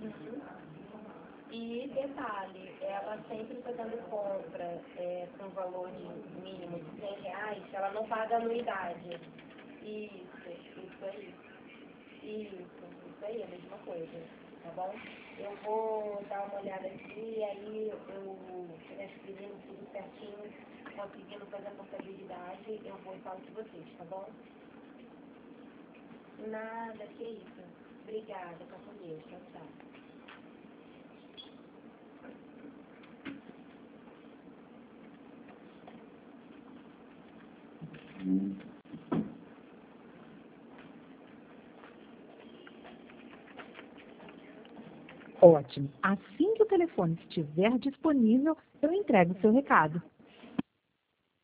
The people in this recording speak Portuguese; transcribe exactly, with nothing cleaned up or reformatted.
E detalhe, ela sempre fazendo compra é, com um valor de mínimo de cem reais, ela não paga anuidade. Isso, isso aí. Isso, isso aí, a mesma coisa, tá bom? Eu vou dar uma olhada aqui e aí eu transferindo tudo certinho, conseguindo fazer a contabilidade, eu vou e falo com vocês, tá bom? Nada, que isso. Obrigada, tá com Deus, tchau, tchau. Ótimo. Assim que o telefone estiver disponível, eu entrego o seu recado.